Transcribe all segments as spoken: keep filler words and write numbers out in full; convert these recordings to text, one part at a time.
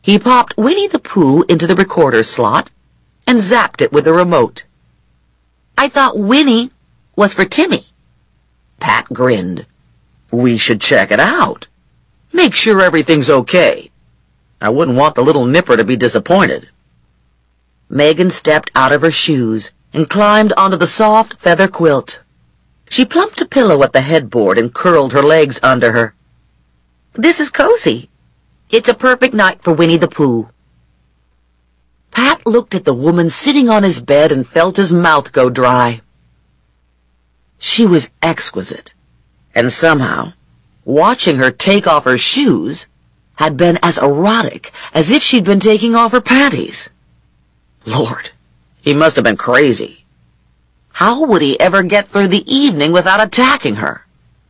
He popped Winnie the Pooh into the recorder slot and zapped it with a remote. I thought Winnie was for Timmy. Pat grinned. We should check it out. Make sure everything's okay. I wouldn't want the little nipper to be disappointed. Megan stepped out of her shoes and climbed onto the soft feather quilt. She plumped a pillow at the headboard and curled her legs under her. This is cozy. It's a perfect night for Winnie the Pooh. Pat looked at the woman sitting on his bed and felt his mouth go dry. She was exquisite, and somehow, watching her take off her shoes had been as erotic as if she'd been taking off her panties. Lord, he must have been crazy. How would he ever get through the evening without attacking her?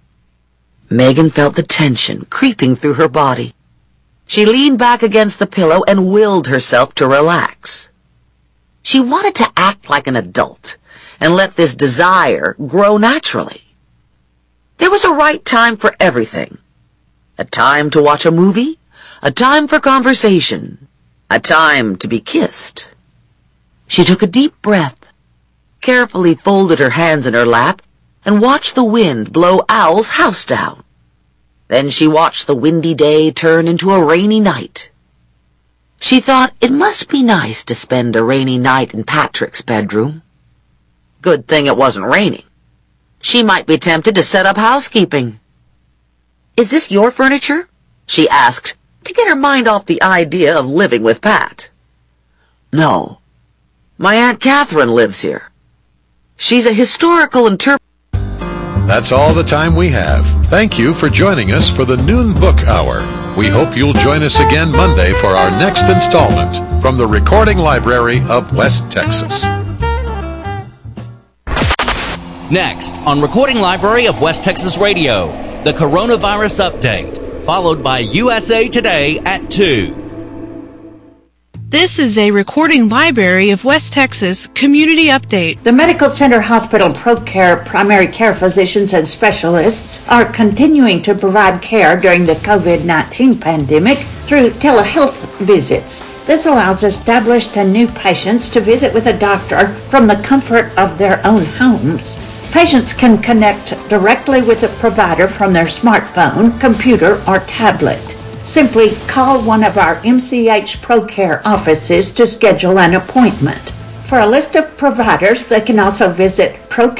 Megan felt the tension creeping through her body. She leaned back against the pillow and willed herself to relax. She wanted to act like an adult and let this desire grow naturally. There was a right time for everything. A time to watch a movie, a time for conversation, a time to be kissed. She took a deep breath, carefully folded her hands in her lap, and watched the wind blow Owl's house down. Then she watched the windy day turn into a rainy night. She thought it must be nice to spend a rainy night in Patrick's bedroom. Good thing it wasn't raining. She might be tempted to set up housekeeping. Is this your furniture? She asked, to get her mind off the idea of living with Pat. No. My Aunt Catherine lives here. She's a historical interpreter. That's all the time we have. Thank you for joining us for the Noon Book Hour. We hope you'll join us again Monday for our next installment from the Recording Library of West Texas. Next, on Recording Library of West Texas Radio, the Coronavirus Update, followed by U S A Today at two. This is a Recording Library of West Texas Community Update. The Medical Center Hospital ProCare primary care physicians and specialists are continuing to provide care during the COVID nineteen pandemic through telehealth visits. This allows established and new patients to visit with a doctor from the comfort of their own homes. Patients can connect directly with a provider from their smartphone, computer, or tablet. Simply call one of our M C H ProCare offices to schedule an appointment. For a list of providers, they can also visit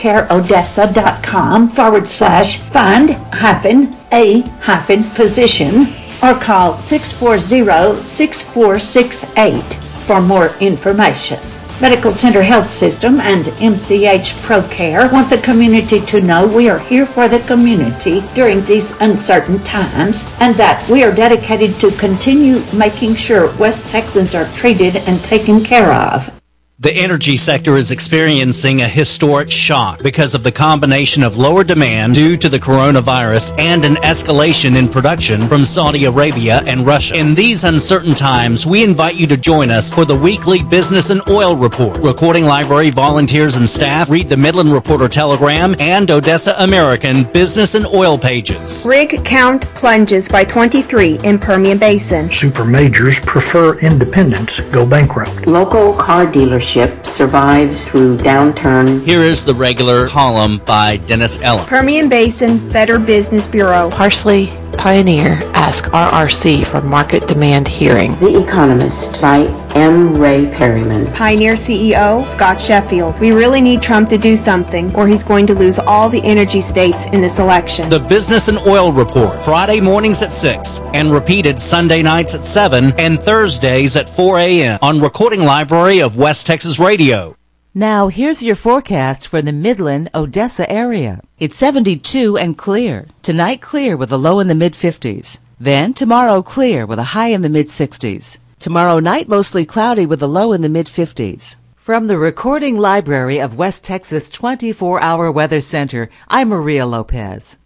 procareodessa.com forward slash find hyphen a hyphen physician or call six four zero, six four six eight for more information. Medical Center Health System and M C H ProCare want the community to know we are here for the community during these uncertain times and that we are dedicated to continue making sure West Texans are treated and taken care of. The energy sector is experiencing a historic shock because of the combination of lower demand due to the coronavirus and an escalation in production from Saudi Arabia and Russia. In these uncertain times, we invite you to join us for the weekly Business and Oil Report. Recording Library volunteers and staff read the Midland Reporter Telegram and Odessa American Business and Oil pages. Rig count plunges by twenty-three in Permian Basin. Super majors prefer independents go bankrupt. Local car dealerships survives through downturn. Here is the regular column by Dennis Ellen. Permian Basin Better Business Bureau. Parsley Pioneer ask R R C for market demand hearing. The Economist by M. Ray Perryman. Pioneer C E O Scott Sheffield. We really need Trump to do something or he's going to lose all the energy states in this election. The Business and Oil Report, Friday mornings at six and repeated Sunday nights at seven and Thursdays at four a.m. on Recording Library of West Texas Radio. Now, here's your forecast for the Midland, Odessa area. It's seventy-two and clear. Tonight, clear with a low in the mid-fifties. Then, tomorrow, clear with a high in the mid-sixties. Tomorrow night, mostly cloudy with a low in the mid-fifties. From the Recording Library of West Texas twenty-four hour Weather Center, I'm Maria Lopez.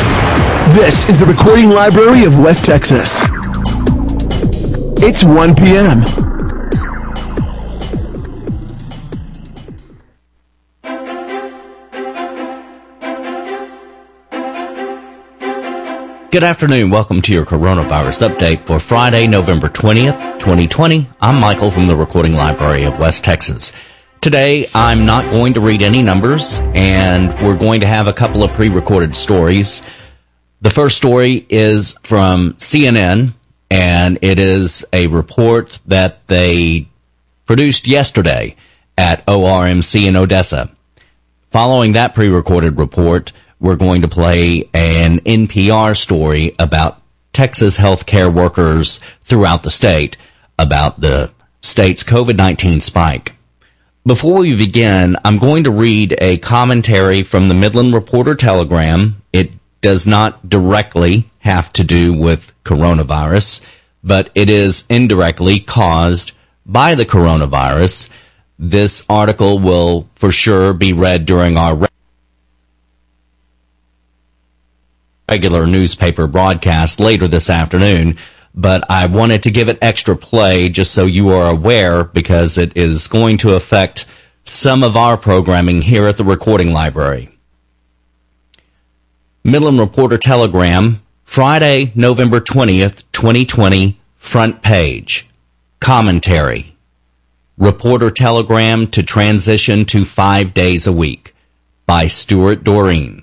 This is the Recording Library of West Texas. It's one p.m. Good afternoon. Welcome to your coronavirus update for Friday, November twentieth, twenty twenty. I'm Michael from the Recording Library of West Texas. Today, I'm not going to read any numbers, and we're going to have a couple of pre-recorded stories. The first story is from C N N, and it is a report that they produced yesterday at O R M C in Odessa. Following that pre-recorded report, we're going to play an N P R story about Texas healthcare workers throughout the state, about the state's COVID nineteen spike. Before we begin, I'm going to read a commentary from the Midland Reporter-Telegram. It does not directly have to do with coronavirus, but it is indirectly caused by the coronavirus. This article will for sure be read during our regular newspaper broadcast later this afternoon, but I wanted to give it extra play just so you are aware, because it is going to affect some of our programming here at the Recording Library. Midland Reporter-Telegram, Friday, November twentieth, twenty twenty, front page. Commentary. Reporter-Telegram to transition to five days a week, by Stuart Doreen.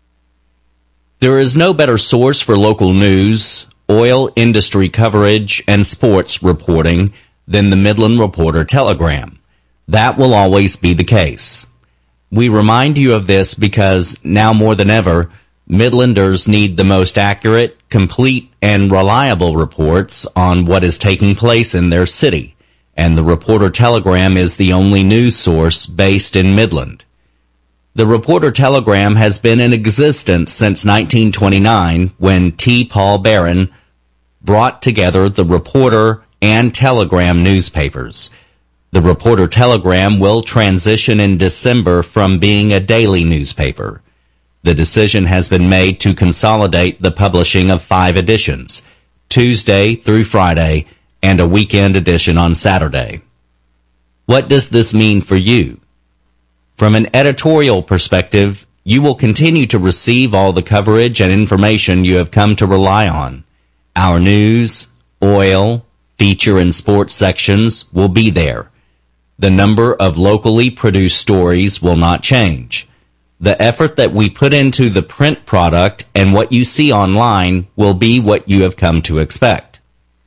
There is no better source for local news, oil industry coverage, and sports reporting than the Midland Reporter-Telegram. That will always be the case. We remind you of this because now more than ever, Midlanders need the most accurate, complete, and reliable reports on what is taking place in their city, and the Reporter-Telegram is the only news source based in Midland. The Reporter-Telegram has been in existence since nineteen twenty-nine, when T. Paul Barron brought together the Reporter and Telegram newspapers. The Reporter-Telegram will transition in December from being a daily newspaper. The decision has been made to consolidate the publishing of five editions, Tuesday through Friday, and a weekend edition on Saturday. What does this mean for you? From an editorial perspective, you will continue to receive all the coverage and information you have come to rely on. Our news, oil, feature, and sports sections will be there. The number of locally produced stories will not change. The effort that we put into the print product and what you see online will be what you have come to expect.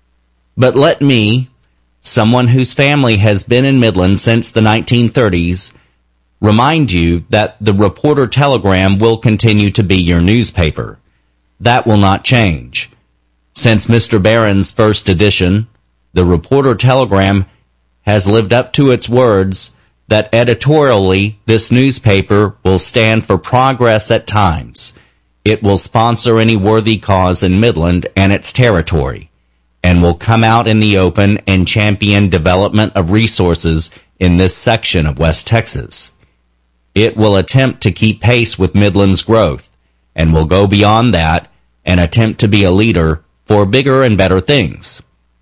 But let me, someone whose family has been in Midland since the nineteen thirties, remind you that the Reporter-Telegram will continue to be your newspaper. That will not change. Since Mister Barron's first edition, the Reporter-Telegram has lived up to its words that editorially this newspaper will stand for progress at times. It will sponsor any worthy cause in Midland and its territory, and will come out in the open and champion development of resources in this section of West Texas. It will attempt to keep pace with Midland's growth, and will go beyond that and attempt to be a leader for bigger and better things.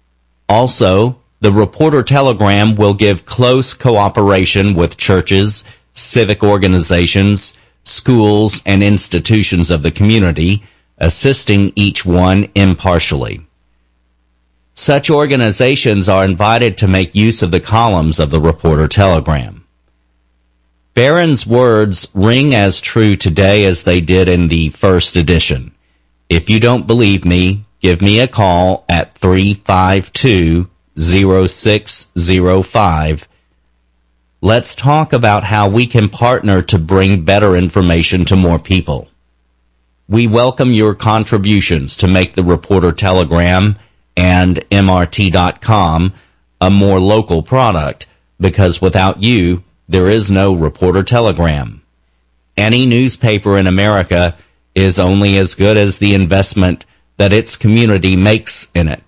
Also, the Reporter-Telegram will give close cooperation with churches, civic organizations, schools, and institutions of the community, assisting each one impartially. Such organizations are invited to make use of the columns of the Reporter-Telegram. Barron's words ring as true today as they did in the first edition. If you don't believe me, give me a call at three five two, zero six zero five. Let's talk about how we can partner to bring better information to more people. We welcome your contributions to make the Reporter-Telegram and M R T dot com a more local product, because without you, there is no Reporter-Telegram. Any newspaper in America is only as good as the investment that its community makes in it.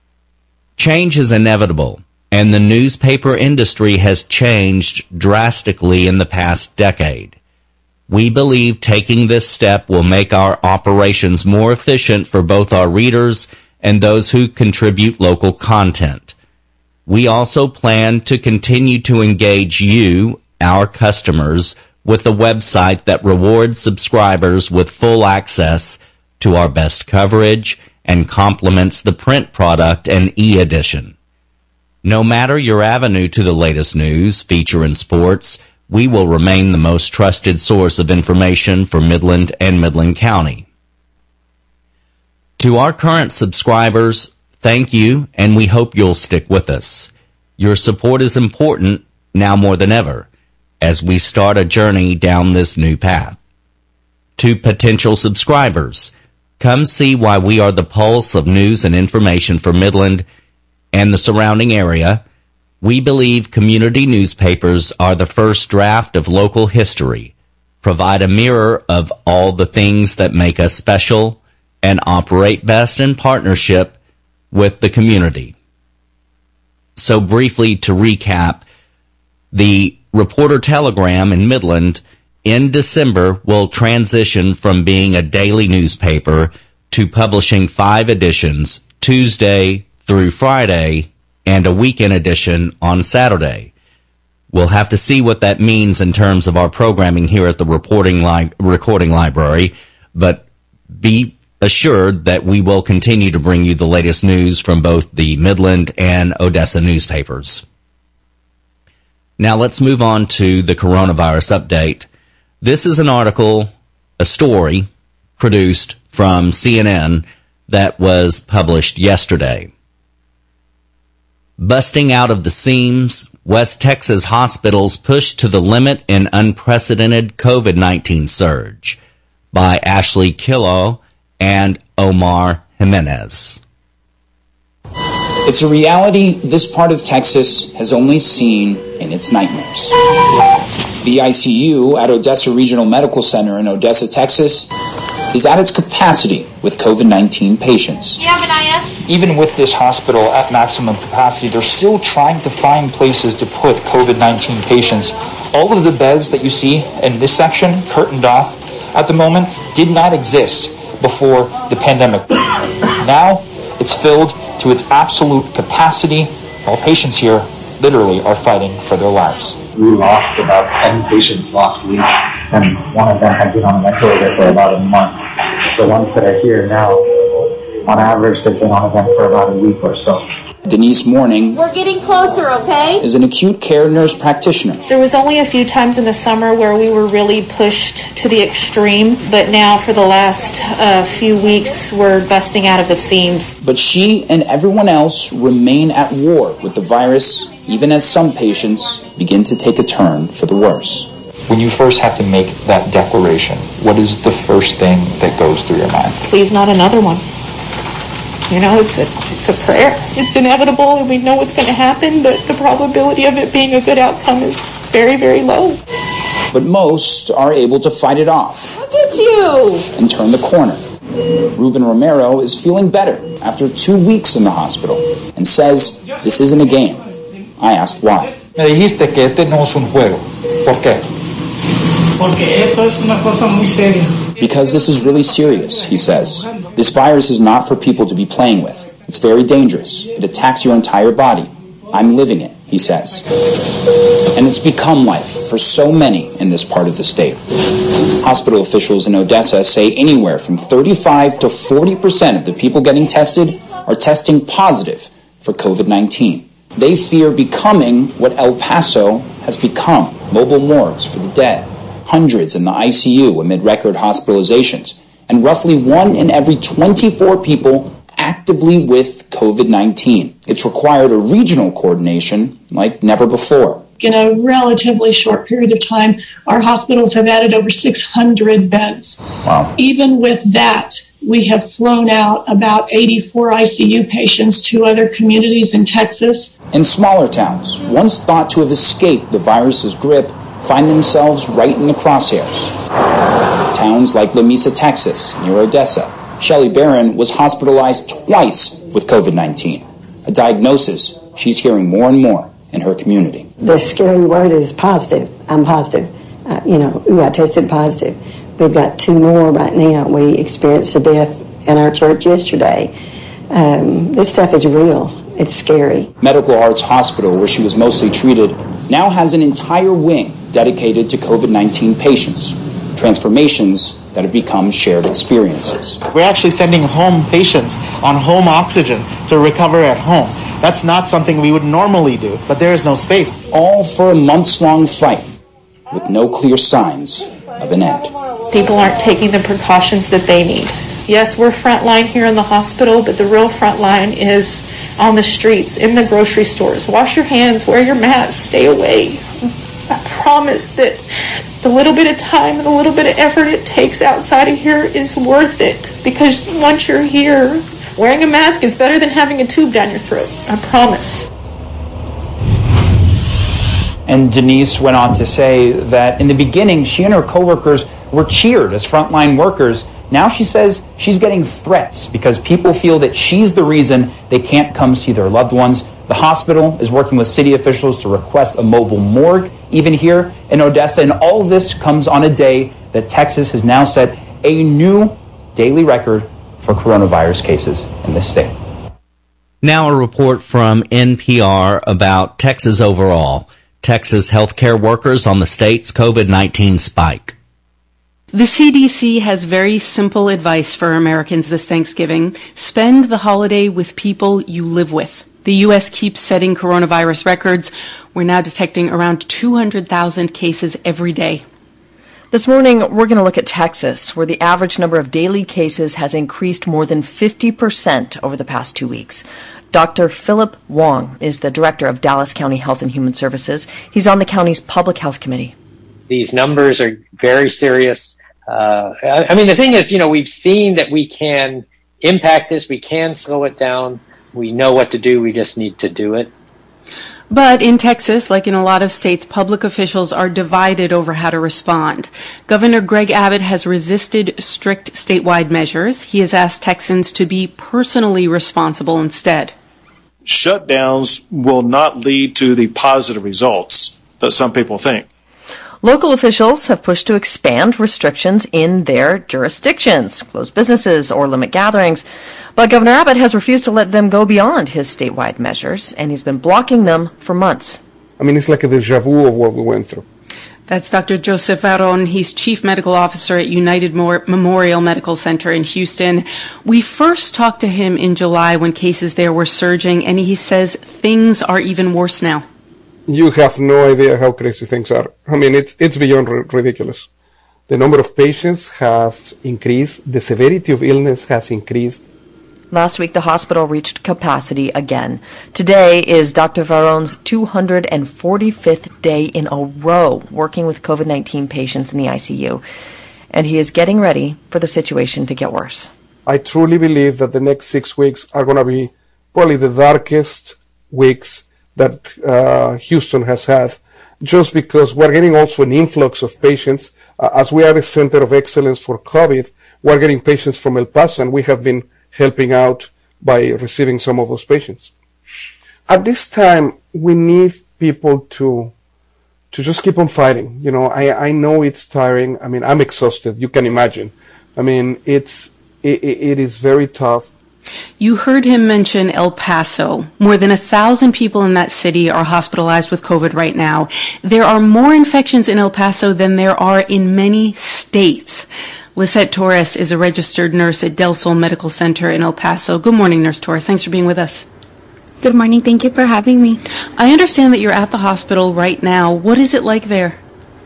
Change is inevitable, and the newspaper industry has changed drastically in the past decade. We believe taking this step will make our operations more efficient for both our readers and those who contribute local content. We also plan to continue to engage you, our customers, with a website that rewards subscribers with full access to our best coverage and complements the print product and e-edition. No matter your avenue to the latest news, feature, and sports, we will remain the most trusted source of information for Midland and Midland County. To our current subscribers, thank you, and we hope you'll stick with us. Your support is important now more than ever as we start a journey down this new path. To potential subscribers, come see why we are the pulse of news and information for Midland and the surrounding area. We believe community newspapers are the first draft of local history, provide a mirror of all the things that make us special, and operate best in partnership with the community. So briefly to recap, the Reporter Telegram in Midland in December will transition from being a daily newspaper to publishing five editions, Tuesday through Friday, and a weekend edition on Saturday. We'll have to see what that means in terms of our programming here at the reporting li- recording library, but be assured that we will continue to bring you the latest news from both the Midland and Odessa newspapers. Now let's move on to the coronavirus update. This is an article, a story, produced from C N N that was published yesterday. Busting out of the seams, West Texas hospitals pushed to the limit in unprecedented COVID nineteen surge, by Ashley Killow and Omar Jimenez. It's a reality this part of Texas has only seen in its nightmares. The I C U at Odessa Regional Medical Center in Odessa, Texas, is at its capacity with COVID nineteen patients. You have an I S? Even with this hospital at maximum capacity, they're still trying to find places to put COVID nineteen patients. All of the beds that you see in this section, curtained off at the moment, did not exist before the pandemic. Now, it's filled to its absolute capacity. All patients here literally are fighting for their lives. We lost about ten patients last week, and one of them had been on a ventilator for about a month. The ones that are here now, on average, they've been on a vent for about a week or so. Denise Morning We're getting closer, okay? is an acute care nurse practitioner. There was only a few times in the summer where we were really pushed to the extreme, but now for the last uh, few weeks, we're busting out of the seams. But she and everyone else remain at war with the virus, even as some patients begin to take a turn for the worse. When you first have to make that declaration, what is the first thing that goes through your mind? Please, not another one. You know, it's a it's a prayer. It's inevitable, and we know what's going to happen, but the probability of it being a good outcome is very, very low. But most are able to fight it off. Look at you! And turn the corner. Ruben Romero is feeling better after two weeks in the hospital and says this isn't a game. I asked why. Me dijiste que este no es un juego. ¿Por qué? Porque esto es una cosa muy seria. Because this is really serious, he says. This virus is not for people to be playing with. It's very dangerous. It attacks your entire body. I'm living it, he says. And it's become life for so many in this part of the state. Hospital officials in Odessa say anywhere from thirty-five to forty percent of the people getting tested are testing positive for COVID nineteen. They fear becoming what El Paso has become, mobile morgues for the dead, hundreds in the I C U amid record hospitalizations, and roughly one in every twenty-four people actively with COVID nineteen. It's required a regional coordination like never before. In a relatively short period of time, our hospitals have added over six hundred beds. Wow. Even with that, we have flown out about eighty-four I C U patients to other communities in Texas. In smaller towns, once thought to have escaped the virus's grip, find themselves right in the crosshairs. Towns like Lamesa, Texas, near Odessa. Shelley Barron was hospitalized twice with COVID nineteen, a diagnosis she's hearing more and more in her community. The scary word is positive. I'm positive. Uh, you know, ooh, I tested positive. We've got two more right now. We experienced a death in our church yesterday. Um, this stuff is real. It's scary. Medical Arts Hospital, where she was mostly treated, now has an entire wing dedicated to COVID nineteen patients. Transformations that have become shared experiences. We're actually sending home patients on home oxygen to recover at home. That's not something we would normally do, but there is no space. All for a months-long fight with no clear signs of an end. People aren't taking the precautions that they need. Yes, we're frontline here in the hospital, but the real front line is on the streets, in the grocery stores. Wash your hands, wear your mask, stay away. I promise that the little bit of time and the little bit of effort it takes outside of here is worth it. Because once you're here, wearing a mask is better than having a tube down your throat. I promise. And Denise went on to say that in the beginning, she and her coworkers were cheered as frontline workers. Now she says she's getting threats because people feel that she's the reason they can't come see their loved ones. The hospital is working with city officials to request a mobile morgue, even here in Odessa. And all of this comes on a day that Texas has now set a new daily record for coronavirus cases in this state. Now a report from N P R about Texas overall. Texas healthcare workers on the state's COVID nineteen spike. The C D C has very simple advice for Americans this Thanksgiving. Spend the holiday with people you live with. The U S keeps setting coronavirus records. We're now detecting around two hundred thousand cases every day. This morning, we're going to look at Texas, where the average number of daily cases has increased more than fifty percent over the past two weeks. Doctor Philip Wong is the director of Dallas County Health and Human Services. He's on the county's Public Health Committee. These numbers are very serious. Uh, I, I mean, the thing is, you know, we've seen that we can impact this. We can slow it down. We know what to do. We just need to do it. But in Texas, like in a lot of states, public officials are divided over how to respond. Governor Greg Abbott has resisted strict statewide measures. He has asked Texans to be personally responsible instead. Shutdowns will not lead to the positive results that some people think. Local officials have pushed to expand restrictions in their jurisdictions, close businesses or limit gatherings. But Governor Abbott has refused to let them go beyond his statewide measures, and he's been blocking them for months. I mean, it's like a deja vu of what we went through. That's Doctor Joseph Varon. He's Chief Medical Officer at United Memorial Medical Center in Houston. We first talked to him in July when cases there were surging, and he says things are even worse now. You have no idea how crazy things are. I mean, it's it's beyond r- ridiculous. The number of patients has increased. The severity of illness has increased. Last week, the hospital reached capacity again. Today is Doctor Varon's two hundred forty-fifth day in a row working with COVID nineteen patients in the I C U. And he is getting ready for the situation to get worse. I truly believe that the next six weeks are going to be probably the darkest weeks that uh, Houston has had, just because we're getting also an influx of patients. Uh, as we are a center of excellence for COVID, we're getting patients from El Paso, and we have been helping out by receiving some of those patients. At this time, we need people to to just keep on fighting. You know, I, I know it's tiring. I mean, I'm exhausted. You can imagine. I mean, it's it, it is very tough. You heard him mention El Paso. More than a thousand people in that city are hospitalized with COVID right now. There are more infections in El Paso than there are in many states. Lisette Torres is a registered nurse at Del Sol Medical Center in El Paso. Good morning, Nurse Torres. Thanks for being with us. Good morning. Thank you for having me. I understand that you're at the hospital right now. What is it like there?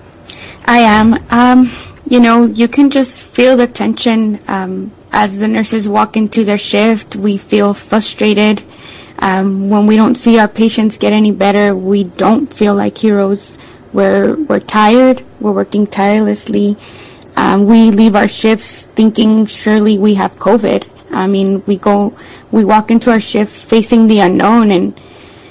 I am. Um, you know, you can just feel the tension. Um, as the nurses walk into their shift, we feel frustrated. Um, when we don't see our patients get any better, we don't feel like heroes. We're, we're tired. We're working tirelessly. Um, we leave our shifts thinking surely we have COVID. I mean, we go, we walk into our shift facing the unknown, and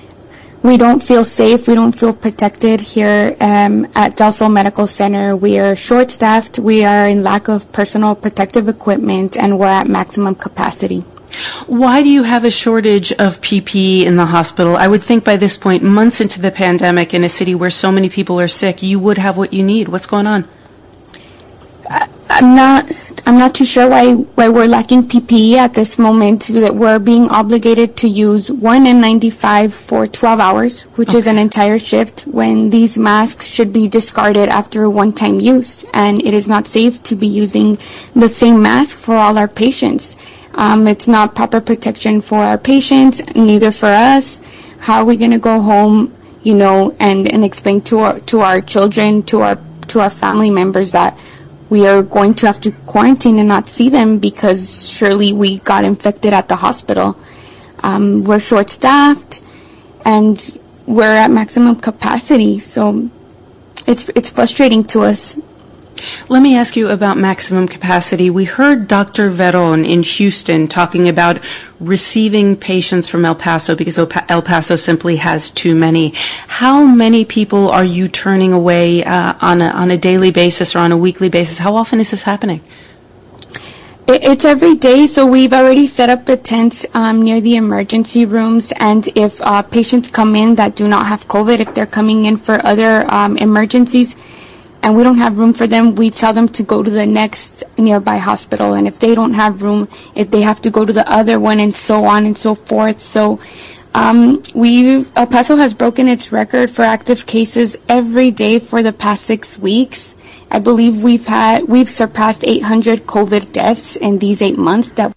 we don't feel safe. We don't feel protected here um, at Del Sol Medical Center. We are short-staffed. We are in lack of personal protective equipment, and we're at maximum capacity. Why do you have a shortage of P P E in the hospital? I would think by this point, months into the pandemic, in a city where so many people are sick, you would have what you need. What's going on? I'm not, I'm not too sure why, why we're lacking P P E at this moment, that we're being obligated to use one N ninety-five for twelve hours, which okay. is an entire shift, when these masks should be discarded after one-time use. And it is not safe to be using the same mask for all our patients. Um, it's not proper protection for our patients, neither for us. How are we going to go home, you know, and, and explain to our, to our children, to our, to our family members that we are going to have to quarantine and not see them because surely we got infected at the hospital. Um, we're short-staffed and we're at maximum capacity, so it's it's frustrating to us. Let me ask you about maximum capacity. We heard Doctor Veron in Houston talking about receiving patients from El Paso because El Paso simply has too many. How many people are you turning away uh, on a, on a daily basis or on a weekly basis? How often is this happening? It's every day, so we've already set up the tents um, near the emergency rooms, and if uh, patients come in that do not have COVID, if they're coming in for other um, emergencies, and we don't have room for them, we tell them to go to the next nearby hospital. And if they don't have room, if they have to go to the other one, and so on and so forth. So um, we El Paso has broken its record for active cases every day for the past six weeks. I believe we've had we've surpassed eight hundred COVID deaths in these eight months that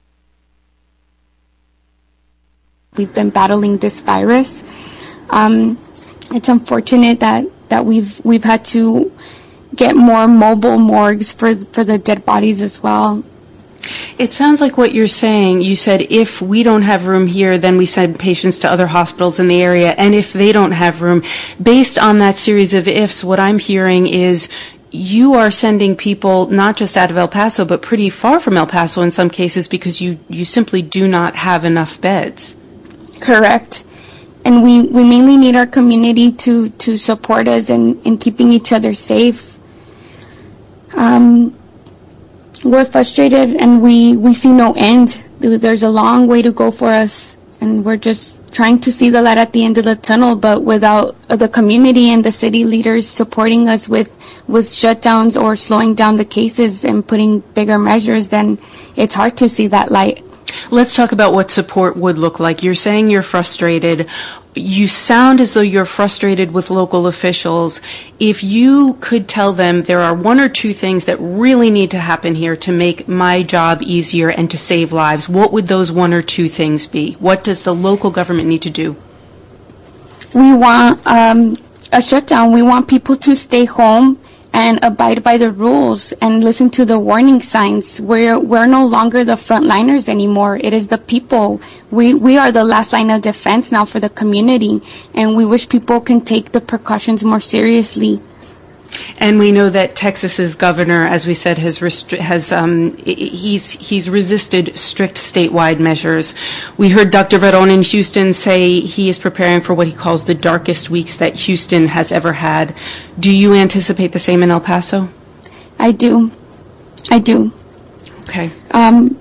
we've been battling this virus. Um, it's unfortunate that. that we've we've had to get more mobile morgues for for the dead bodies as well. It sounds like what you're saying, you said if we don't have room here, then we send patients to other hospitals in the area, and if they don't have room, based on that series of ifs, what I'm hearing is you are sending people not just out of El Paso, but pretty far from El Paso in some cases because you, you simply do not have enough beds. Correct. And we, we mainly need our community to, to support us in, in keeping each other safe. Um, we're frustrated and we, we see no end. There's a long way to go for us, and we're just trying to see the light at the end of the tunnel, but without the community and the city leaders supporting us with, with shutdowns or slowing down the cases and putting bigger measures, then it's hard to see that light. Let's talk about what support would look like. You're saying you're frustrated. You sound as though you're frustrated with local officials. If you could tell them there are one or two things that really need to happen here to make my job easier and to save lives, what would those one or two things be? What does the local government need to do? We want um, a shutdown. We want people to stay home and abide by the rules and listen to the warning signs. We're we're no longer the frontliners anymore. It is the people. We we are the last line of defense now for the community, and we wish people can take the precautions more seriously. And we know that Texas's governor, as we said, has restri- has um, he's he's resisted strict statewide measures. We heard Doctor Veron in Houston say he is preparing for what he calls the darkest weeks that Houston has ever had. Do you anticipate the same in El Paso? I do, I do. Okay. Um,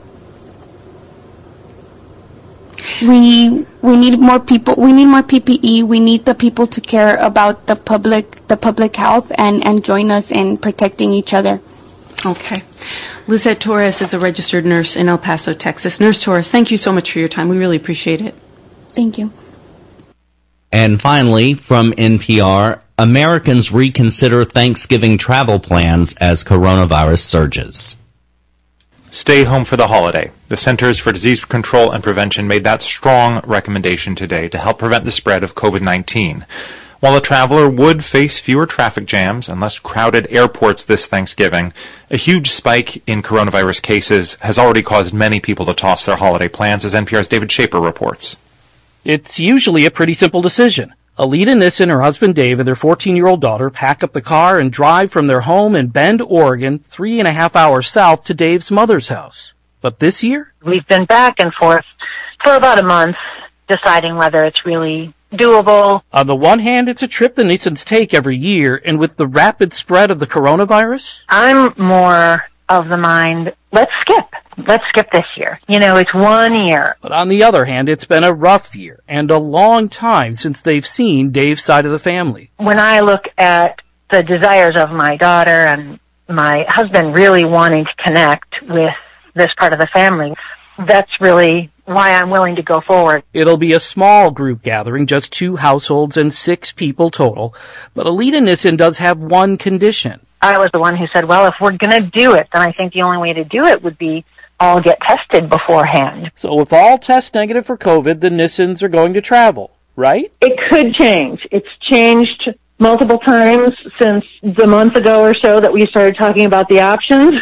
we we need more people. We need more P P E. We need the people to care about the public, the public health, and, and join us in protecting each other. Okay. Lizette Torres is a registered nurse in El Paso, Texas. Nurse Torres, thank you so much for your time. We really appreciate it. Thank you. And finally, from N P R, Americans reconsider Thanksgiving travel plans as coronavirus surges. Stay home for the holiday. The Centers for Disease Control and Prevention made that strong recommendation today to help prevent the spread of COVID nineteen. While a traveler would face fewer traffic jams and less crowded airports this Thanksgiving, a huge spike in coronavirus cases has already caused many people to toss their holiday plans, as N P R's David Schaper reports. It's usually a pretty simple decision. Alita Nissen, her husband Dave, and their fourteen-year-old daughter pack up the car and drive from their home in Bend, Oregon, three and a half hours south to Dave's mother's house. But this year? We've been back and forth for about a month, deciding whether it's really doable. On the one hand, it's a trip the Nissens take every year, and with the rapid spread of the coronavirus? I'm more of the mind, let's skip. Let's skip this year. You know, it's one year. But on the other hand, it's been a rough year and a long time since they've seen Dave's side of the family. When I look at the desires of my daughter and my husband really wanting to connect with this part of the family. That's really why I'm willing to go forward. It'll be a small group gathering, just two households and six people total. But Alita Nissen does have one condition. I was the one who said, well, if we're going to do it, then I think the only way to do it would be all get tested beforehand. So if all test negative for COVID, the Nissens are going to travel, right? It could change. It's changed multiple times since the month ago or so that we started talking about the options.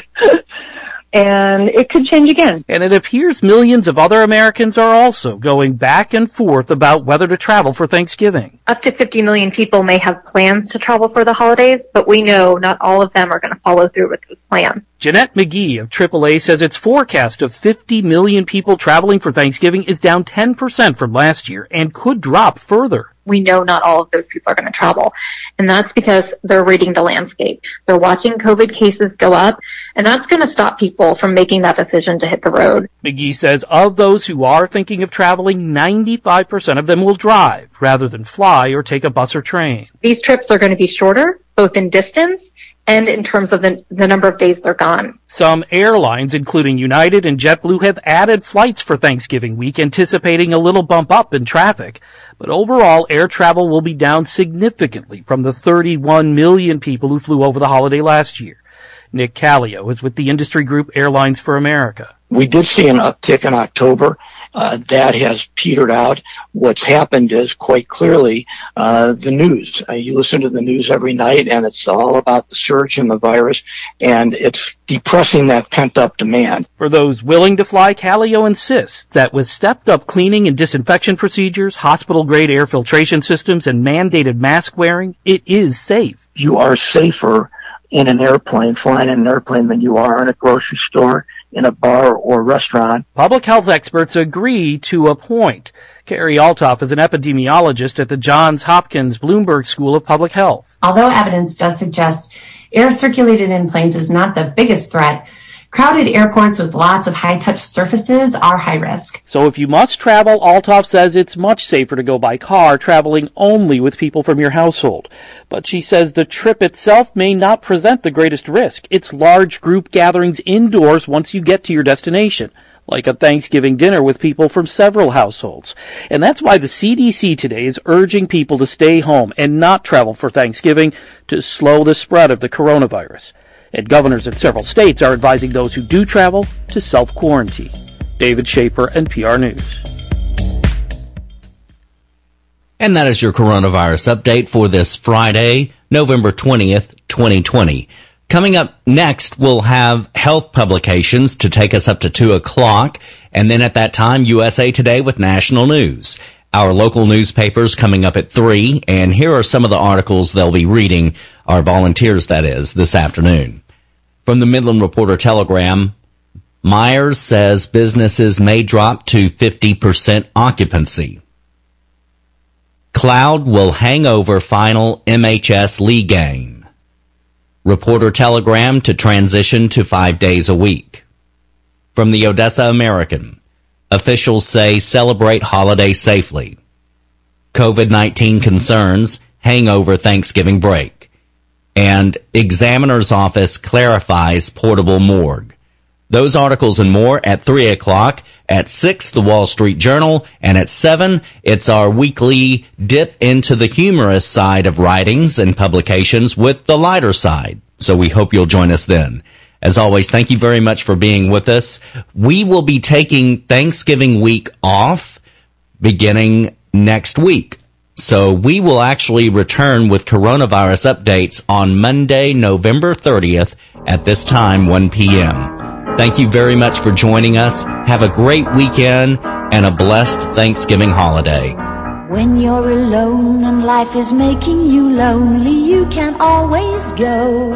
And it could change again. And it appears millions of other Americans are also going back and forth about whether to travel for Thanksgiving. Up to fifty million people may have plans to travel for the holidays, but we know not all of them are going to follow through with those plans. Jeanette McGee of triple A says its forecast of fifty million people traveling for Thanksgiving is down ten percent from last year and could drop further. We know not all of those people are going to travel. And that's because they're reading the landscape. They're watching COVID cases go up, and that's going to stop people from making that decision to hit the road. McGee says of those who are thinking of traveling, ninety-five percent of them will drive rather than fly or take a bus or train. These trips are going to be shorter, both in distance and in terms of the, the number of days they're gone. Some airlines, including United and JetBlue, have added flights for Thanksgiving week, anticipating a little bump up in traffic. But overall, air travel will be down significantly from the thirty-one million people who flew over the holiday last year. Nick Callio is with the industry group Airlines for America. We did see an uptick in October. Uh, that has petered out. What's happened is quite clearly uh, the news. Uh, you listen to the news every night, and it's all about the surge in the virus, and it's depressing that pent-up demand. For those willing to fly, Callio insists that with stepped-up cleaning and disinfection procedures, hospital-grade air filtration systems, and mandated mask wearing, it is safe. You are safer in an airplane, flying in an airplane, than you are in a grocery store, in a bar or restaurant. Public health experts agree to a point. Carrie Altoff is an epidemiologist at the Johns Hopkins Bloomberg School of Public Health. Although evidence does suggest air circulated in planes is not the biggest threat, crowded airports with lots of high-touch surfaces are high risk. So if you must travel, Altoff says it's much safer to go by car, traveling only with people from your household. But she says the trip itself may not present the greatest risk. It's large group gatherings indoors once you get to your destination, like a Thanksgiving dinner with people from several households. And that's why the C D C today is urging people to stay home and not travel for Thanksgiving to slow the spread of the coronavirus. And governors in several states are advising those who do travel to self-quarantine. David Schaefer, N P R News. And that is your coronavirus update for this Friday, November twentieth, twenty twenty. Coming up next, we'll have health publications to take us up to two o'clock. And then at that time, U S A Today with national news. Our local newspapers coming up at three. And here are some of the articles they'll be reading, our volunteers, that is, this afternoon. From the Midland Reporter Telegram, Myers says businesses may drop to fifty percent occupancy. Cloud will hang over final M H S league game. Reporter Telegram to transition to five days a week. From the Odessa American, officials say celebrate holiday safely. COVID nineteen concerns hang over Thanksgiving break. And Examiner's Office clarifies portable morgue. Those articles and more at three o'clock. At six, the Wall Street Journal. And at seven, it's our weekly dip into the humorous side of writings and publications with the lighter side. So we hope you'll join us then. As always, thank you very much for being with us. We will be taking Thanksgiving week off beginning next week. So we will actually return with coronavirus updates on Monday, November thirtieth at this time, one p.m. Thank you very much for joining us. Have a great weekend and a blessed Thanksgiving holiday. When you're alone and life is making you lonely, you can always go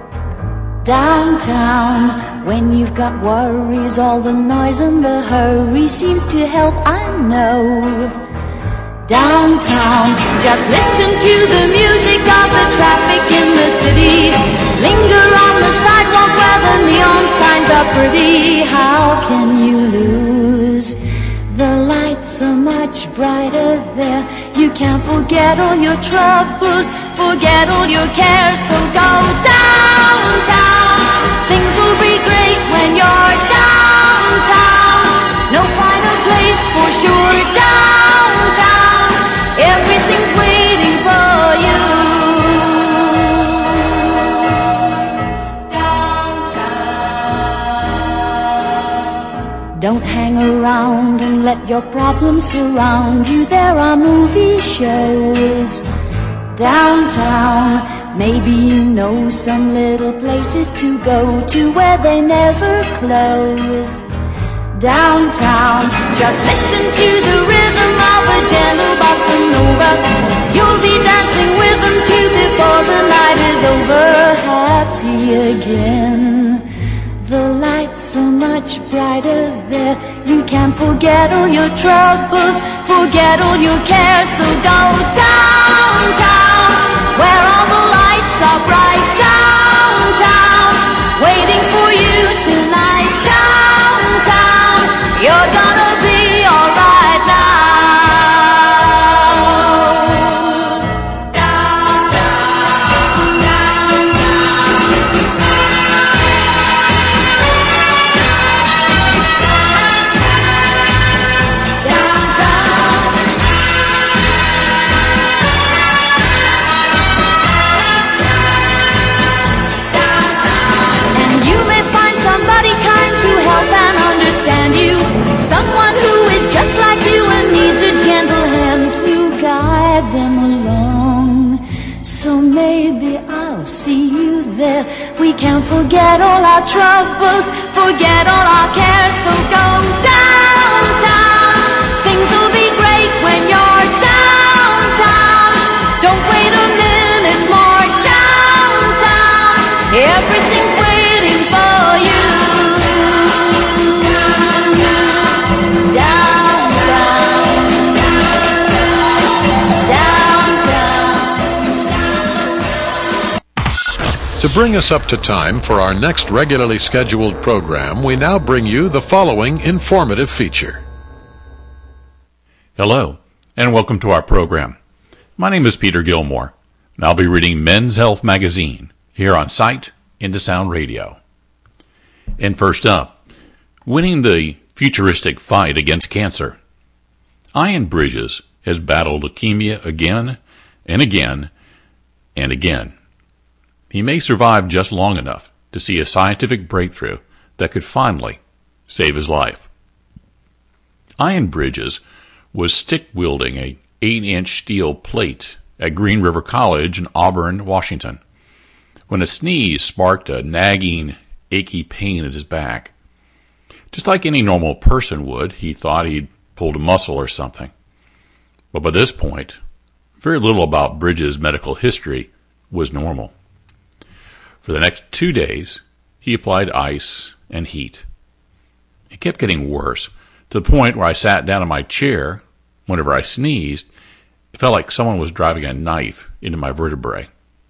downtown. When you've got worries, all the noise and the hurry seems to help, I know. Downtown, just listen to the music of the traffic in the city. Linger on the sidewalk where the neon signs are pretty. How can you lose? The lights are much brighter there. You can't forget all your troubles, forget all your cares. So go downtown. will be great when you're downtown. No finer place for sure downtown. Everything's waiting for you. Downtown. Don't hang around and let your problems surround you. There are movie shows downtown. Maybe you know some little places to go to where they never close. Downtown, just listen to the rhythm of a gentle bossa nova. You'll be dancing with them too before the night is over. Happy again. The lights are much brighter there. You can forget all your troubles, forget all your cares. So go downtown, where all the lights are bright. Downtown, waiting for you tonight. Downtown, you're gonna be alright now. Someone who is just like you and needs a gentle hand to guide them along. So maybe I'll see you there. We can forget all our troubles, forget all our cares. So go downtown. Things will be great when you're downtown. Don't wait a minute more. Downtown, everything's waiting for you. To bring us up to time for our next regularly scheduled program, we now bring you the following informative feature. Hello, and welcome to our program. My name is Peter Gilmore, and I'll be reading Men's Health Magazine here on Sight into Sound Radio. And first up, winning the futuristic fight against cancer. Ian Bridges has battled leukemia again and again and again. He may survive just long enough to see a scientific breakthrough that could finally save his life. Ian Bridges was stick-wielding a eight-inch steel plate at Green River College in Auburn, Washington, when a sneeze sparked a nagging, achy pain at his back. Just like any normal person would, he thought he'd pulled a muscle or something. But by this point, very little about Bridges' medical history was normal. For the next two days, he applied ice and heat. It kept getting worse, to the point where I sat down in my chair. Whenever I sneezed, it felt like someone was driving a knife into my vertebrae.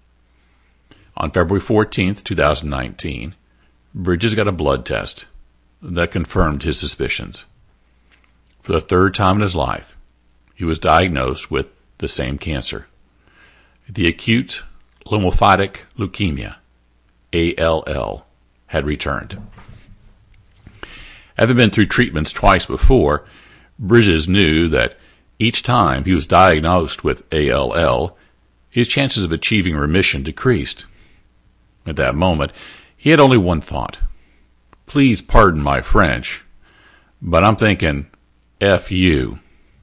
On February fourteenth, twenty nineteen, Bridges got a blood test that confirmed his suspicions. For the third time in his life, he was diagnosed with the same cancer, the acute lymphocytic leukemia, A L L, had returned. Having been through treatments twice before, Bridges knew that each time he was diagnosed with A L L, his chances of achieving remission decreased. At that moment, he had only one thought. Please pardon my French, but I'm thinking, F you.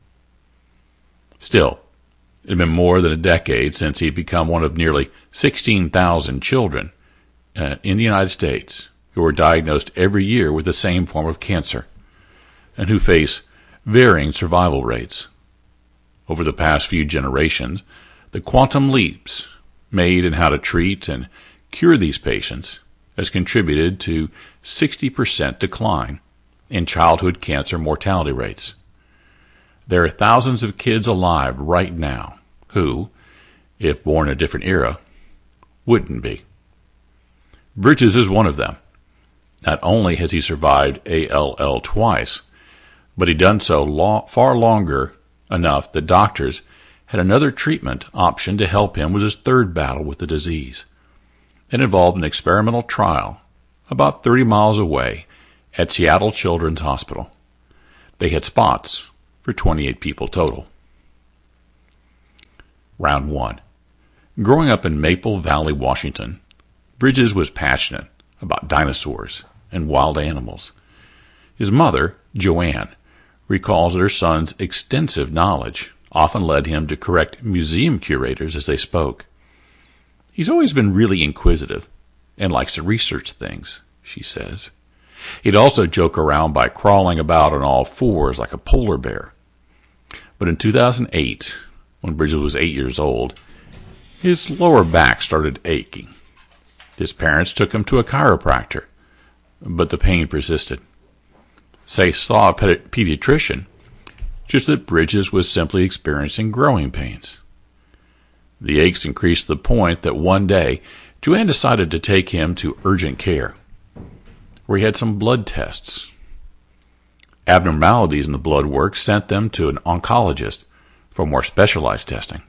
Still, it had been more than a decade since he'd become one of nearly sixteen thousand children uh, in the United States who are diagnosed every year with the same form of cancer and who face varying survival rates. Over the past few generations, the quantum leaps made in how to treat and cure these patients has contributed to sixty percent decline in childhood cancer mortality rates. There are thousands of kids alive right now who, if born in a different era, wouldn't be. Bridges is one of them. Not only has he survived A L L twice, but he done so lo- far longer enough that doctors had another treatment option to help him with his third battle with the disease. It involved an experimental trial about thirty miles away at Seattle Children's Hospital. They had spots for twenty-eight people total. Round one. Growing up in Maple Valley, Washington, Bridges was passionate about dinosaurs and wild animals. His mother, Joanne, recalls that her son's extensive knowledge often led him to correct museum curators as they spoke. He's always been really inquisitive and likes to research things, she says. He'd also joke around by crawling about on all fours like a polar bear. But in two thousand eight, when Bridges was eight years old, his lower back started aching. His parents took him to a chiropractor, but the pain persisted. They saw a pedi- pediatrician, just that Bridges was simply experiencing growing pains. The aches increased to the point that one day, Joanne decided to take him to urgent care, where he had some blood tests. Abnormalities in the blood work sent them to an oncologist for more specialized testing.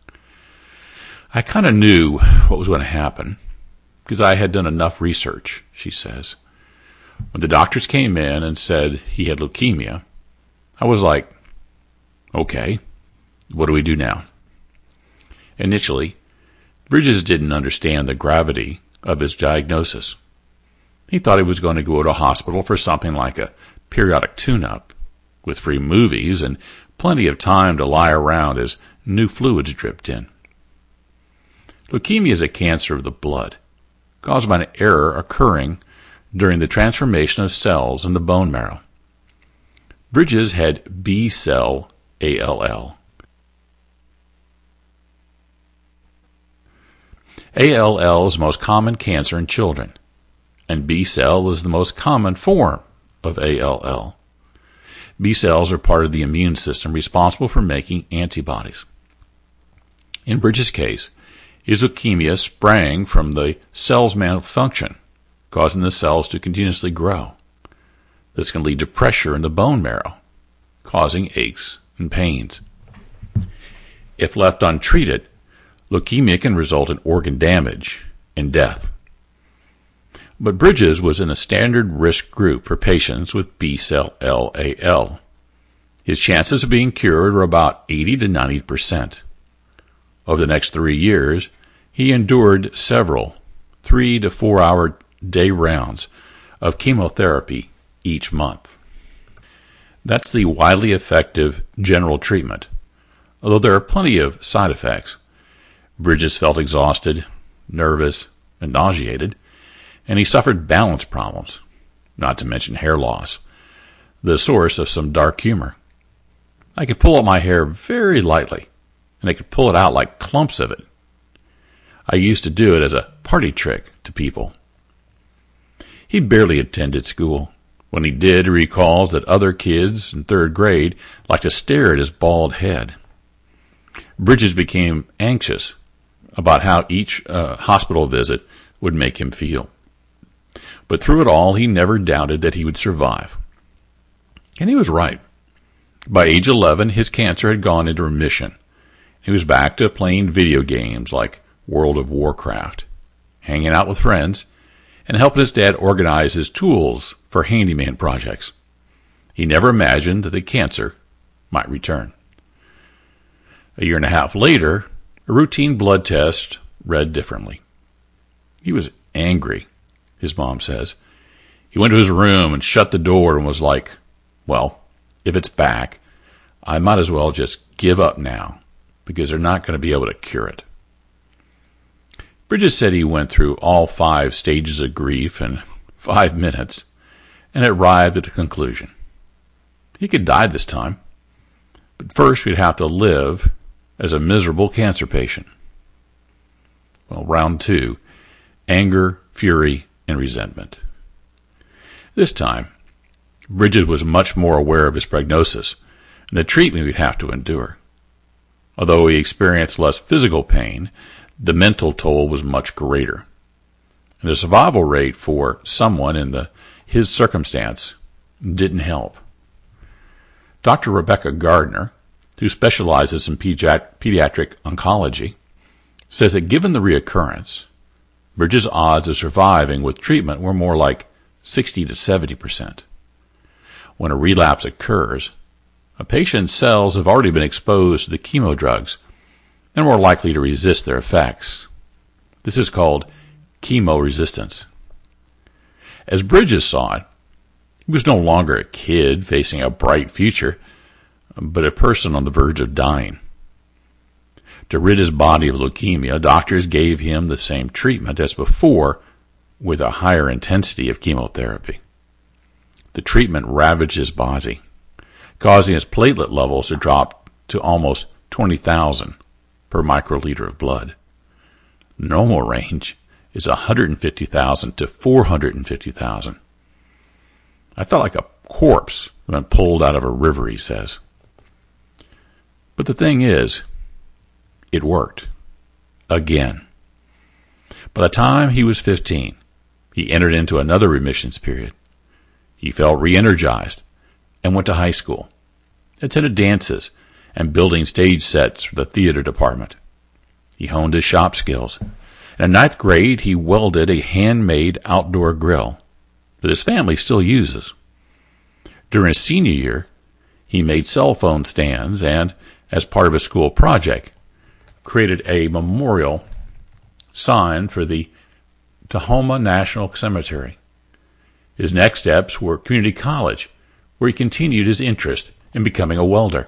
I kind of knew what was going to happen because I had done enough research, she says. When the doctors came in and said he had leukemia, I was like, okay, what do we do now? Initially, Bridges didn't understand the gravity of his diagnosis. He thought he was going to go to a hospital for something like a periodic tune-up, with free movies and plenty of time to lie around as new fluids dripped in. Leukemia is a cancer of the blood, caused by an error occurring during the transformation of cells in the bone marrow. Bridges had B-cell A L L. A L L is the most common cancer in children, and B-cell is the most common form of A L L. B-cells are part of the immune system responsible for making antibodies. In Bridges' case, his leukemia sprang from the cell's malfunction, causing the cells to continuously grow. This can lead to pressure in the bone marrow, causing aches and pains. If left untreated, leukemia can result in organ damage and death. But Bridges was in a standard risk group for patients with B-cell L A L. His chances of being cured were about eighty to ninety percent. Over the next three years, he endured several three to four hour day rounds of chemotherapy each month. That's the widely effective general treatment, although there are plenty of side effects. Bridges felt exhausted, nervous, and nauseated, and he suffered balance problems, not to mention hair loss, the source of some dark humor. I could pull up my hair very lightly, and I could pull it out like clumps of it. I used to do it as a party trick to people. He barely attended school. When he did, he recalls that other kids in third grade liked to stare at his bald head. Bridges became anxious about how each uh, hospital visit would make him feel. But through it all, he never doubted that he would survive. And he was right. By age eleven, his cancer had gone into remission. He was back to playing video games like World of Warcraft, hanging out with friends, and helping his dad organize his tools for handyman projects. He never imagined that the cancer might return. A year and a half later, a routine blood test read differently. He was angry, his mom says. He went to his room and shut the door and was like, well, if it's back, I might as well just give up now, because they're not going to be able to cure it. Bridges said he went through all five stages of grief in five minutes and arrived at a conclusion. He could die this time, but first we'd have to live as a miserable cancer patient. Well, round two, anger, fury, and resentment. This time, Bridges was much more aware of his prognosis and the treatment we'd have to endure. Although he experienced less physical pain, the mental toll was much greater. And the survival rate for someone in the his circumstance didn't help. Doctor Rebecca Gardner, who specializes in pediatric oncology, says that given the reoccurrence, Bridges' odds of surviving with treatment were more like sixty to seventy percent. When a relapse occurs, a patient's cells have already been exposed to the chemo drugs and are more likely to resist their effects. This is called chemoresistance. As Bridges saw it, he was no longer a kid facing a bright future, but a person on the verge of dying. To rid his body of leukemia, doctors gave him the same treatment as before, with a higher intensity of chemotherapy. The treatment ravaged his body, causing his platelet levels to drop to almost twenty thousand per microliter of blood. Normal range is one hundred fifty thousand to four hundred fifty thousand. I felt like a corpse when pulled out of a river, he says. But the thing is, it worked. Again. By the time he was fifteen, he entered into another remissions period. He felt re-energized and went to high school, attended dances, and building stage sets for the theater department. He honed his shop skills. In ninth grade, he welded a handmade outdoor grill that his family still uses. During his senior year, he made cell phone stands and, as part of a school project, created a memorial sign for the Tahoma National Cemetery. His next steps were community college, where he continued his interest in becoming a welder.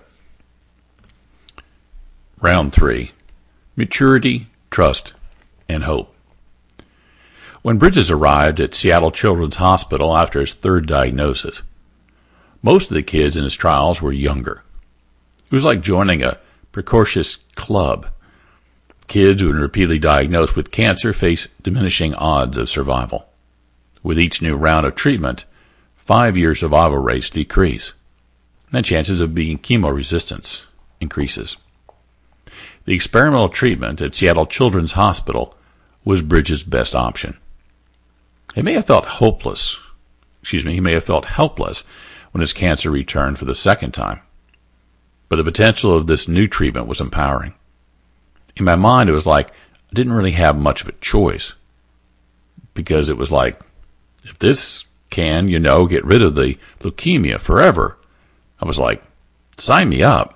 Round three. Maturity, trust, and hope. When Bridges arrived at Seattle Children's Hospital after his third diagnosis, most of the kids in his trials were younger. It was like joining a precocious club. Kids who were repeatedly diagnosed with cancer face diminishing odds of survival. With each new round of treatment, five-year survival rates decrease, and chances of being chemo-resistant increases. The experimental treatment at Seattle Children's Hospital was Bridges' best option. He may have felt hopeless, excuse me, he may have felt helpless when his cancer returned for the second time, but the potential of this new treatment was empowering. In my mind, it was like I didn't really have much of a choice, because it was like, if this can, you know, get rid of the leukemia forever, I was like, sign me up.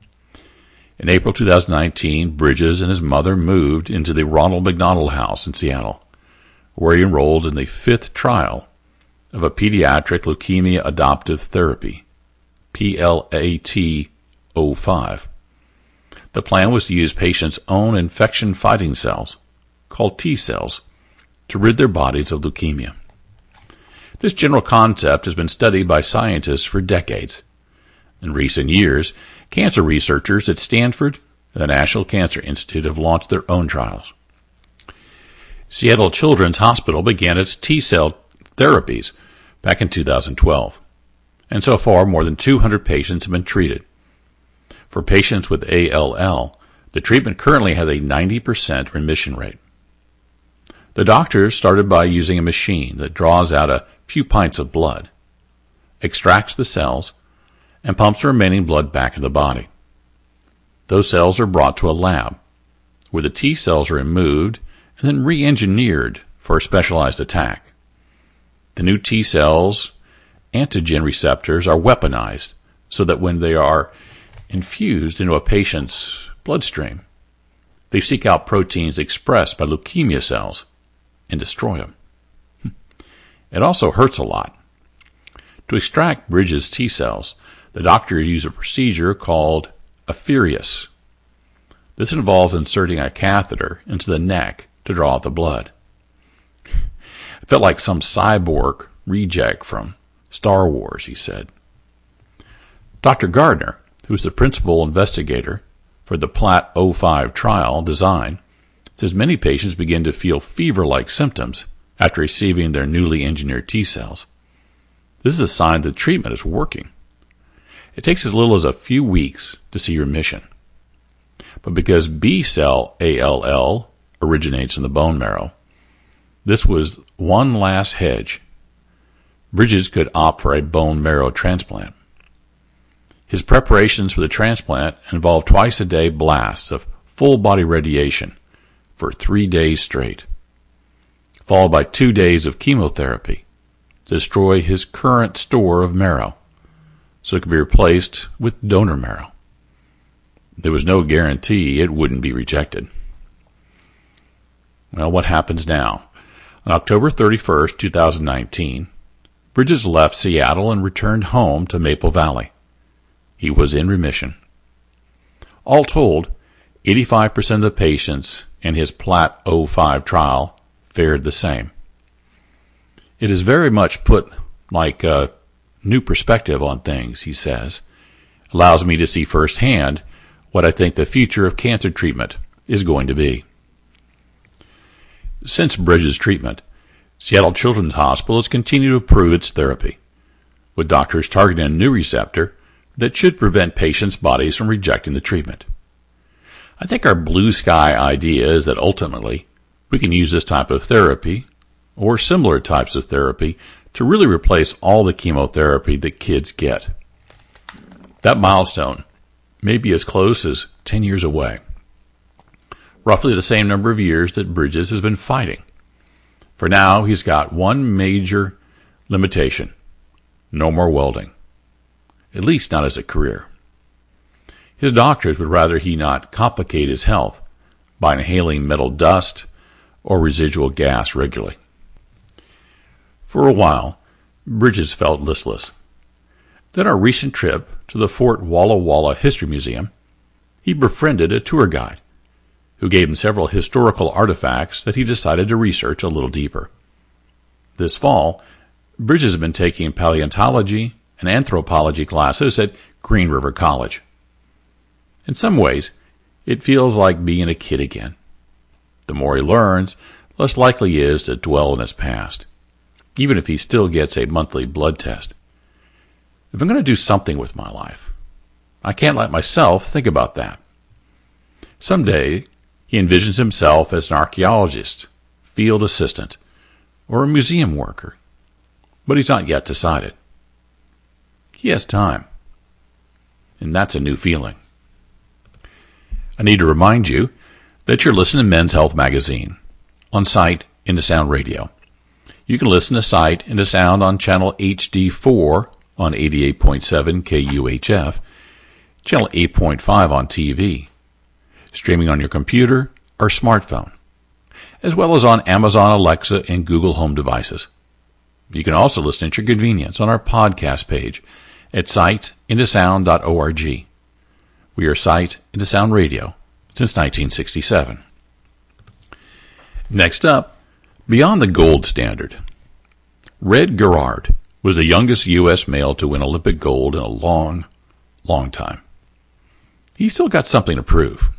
In April two thousand nineteen, Bridges and his mother moved into the Ronald McDonald House in Seattle, where he enrolled in the fifth trial of a pediatric leukemia adoptive therapy, P L A T oh five. The plan was to use patients' own infection-fighting cells, called T cells, to rid their bodies of leukemia. This general concept has been studied by scientists for decades. In recent years, cancer researchers at Stanford and the National Cancer Institute have launched their own trials. Seattle Children's Hospital began its T-cell therapies back in two thousand twelve, and so far more than two hundred patients have been treated. For patients with A L L, the treatment currently has a ninety percent remission rate. The doctors started by using a machine that draws out a few pints of blood, extracts the cells, and pumps the remaining blood back into the body. Those cells are brought to a lab, where the T cells are removed and then re-engineered for a specialized attack. The new T cells' antigen receptors are weaponized so that when they are infused into a patient's bloodstream, they seek out proteins expressed by leukemia cells and destroy them. It also hurts a lot. To extract Bridges' T cells, the doctors use a procedure called apheresis. This involves inserting a catheter into the neck to draw out the blood. It felt like some cyborg reject from Star Wars, he said. Doctor Gardner, who is the principal investigator for the P L A T oh five trial design, says many patients begin to feel fever-like symptoms after receiving their newly engineered T cells. This is a sign that treatment is working. It takes as little as a few weeks to see remission. But because B-cell A L L originates in the bone marrow, this was one last hedge. Bridges could opt for a bone marrow transplant. His preparations for the transplant involved twice-a-day blasts of full-body radiation for three days straight. followed by two days of chemotherapy to destroy his current store of marrow, so it could be replaced with donor marrow. There was no guarantee it wouldn't be rejected. Well, what happens now? On October thirty-first, two thousand nineteen, Bridges left Seattle and returned home to Maple Valley. He was in remission. All told, eighty-five percent of the patients in his Plat oh five trial fared the same. It is very much put like a new perspective on things, he says. Allows me to see firsthand what I think the future of cancer treatment is going to be. Since Bridges' treatment, Seattle Children's Hospital has continued to improve its therapy, with doctors targeting a new receptor that should prevent patients' bodies from rejecting the treatment. I think our blue sky idea is that ultimately we can use this type of therapy or similar types of therapy to really replace all the chemotherapy that kids get. That milestone may be as close as ten years away, roughly the same number of years that Bridges has been fighting. For now, he's got one major limitation: no more welding, at least not as a career. His doctors would rather he not complicate his health by inhaling metal dust or residual gas regularly. For a while, Bridges felt listless. Then our recent trip to the Fort Walla Walla History Museum, he befriended a tour guide who gave him several historical artifacts that he decided to research a little deeper. This fall, Bridges has been taking paleontology and anthropology classes at Green River College. In some ways, it feels like being a kid again. The more he learns, less likely he is to dwell in his past, even if he still gets a monthly blood test. If I'm going to do something with my life, I can't let myself think about that. Someday, he envisions himself as an archaeologist, field assistant, or a museum worker, but he's not yet decided. He has time, and that's a new feeling. I need to remind you that you're listening to Men's Health Magazine on Sight Into Sound Radio. You can listen to Sight Into Sound on channel H D four on eighty-eight point seven K U H F, channel eight point five on T V, streaming on your computer or smartphone, as well as on Amazon Alexa and Google Home devices. You can also listen at your convenience on our podcast page at sight into sound dot org. We are Sight Into Sound Radio since nineteen sixty-seven. Next up, beyond the gold standard. Red Gerard was the youngest U S male to win Olympic gold in a long, long time. He still got something to prove.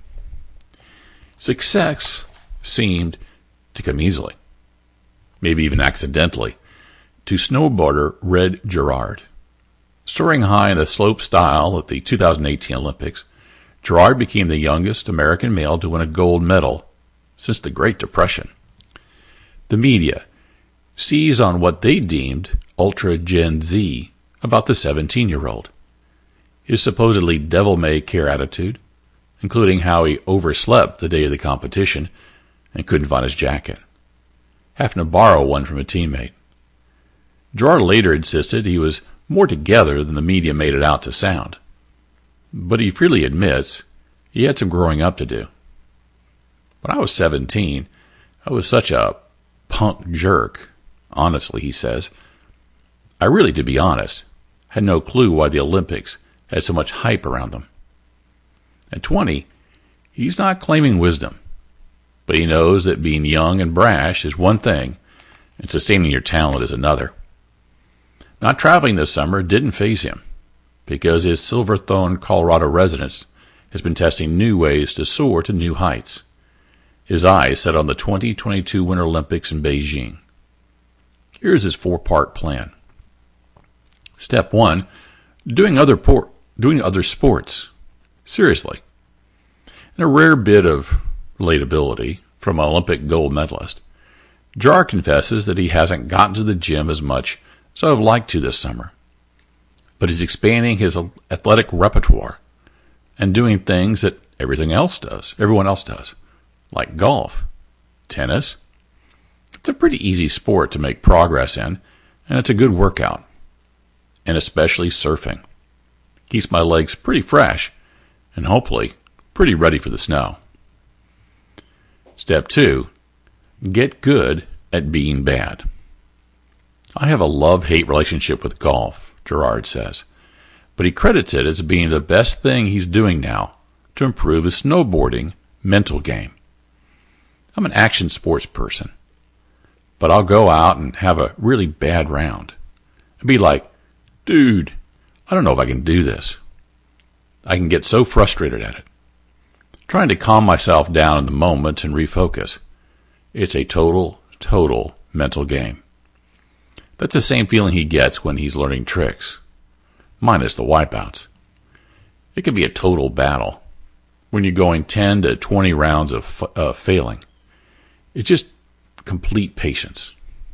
Success seemed to come easily, maybe even accidentally, to snowboarder Red Gerard. Soaring high in the slope style at the two thousand eighteen Olympics, Gerard became the youngest American male to win a gold medal since the Great Depression. The media seized on what they deemed Ultra Gen Z about the seventeen-year-old. His supposedly devil-may-care attitude, including how he overslept the day of the competition and couldn't find his jacket, having to borrow one from a teammate. Gerard later insisted he was more together than the media made it out to sound, but he freely admits he had some growing up to do. When I was seventeen, I was such a punk jerk, honestly, he says. I really, to be honest, had no clue why the Olympics had so much hype around them. At twenty, he's not claiming wisdom, but he knows that being young and brash is one thing, and sustaining your talent is another. Not traveling this summer didn't faze him, because his Silverthorne, Colorado residence has been testing new ways to soar to new heights. His eyes set on the twenty twenty-two Winter Olympics in Beijing. Here's his four-part plan. Step one, doing other por- doing other sports. Seriously. In a rare bit of relatability from an Olympic gold medalist, Gerard confesses that he hasn't gotten to the gym as much as I would like to this summer, but he's expanding his athletic repertoire and doing things that everything else does, everyone else does, like golf, tennis, It's a pretty easy sport to make progress in, and it's a good workout. And especially surfing. Keeps my legs pretty fresh, and hopefully pretty ready for the snow. Step two, get good at being bad. I have a love-hate relationship with golf, Gerard says, but he credits it as being the best thing he's doing now to improve his snowboarding mental game. I'm an action sports person, but I'll go out and have a really bad round and be like, dude, I don't know if I can do this. I can get so frustrated at it. Trying to calm myself down in the moment and refocus. It's a total, total mental game. That's the same feeling he gets when he's learning tricks, minus the wipeouts. It can be a total battle when you're going ten to twenty rounds of uh, failing. It's just complete patience.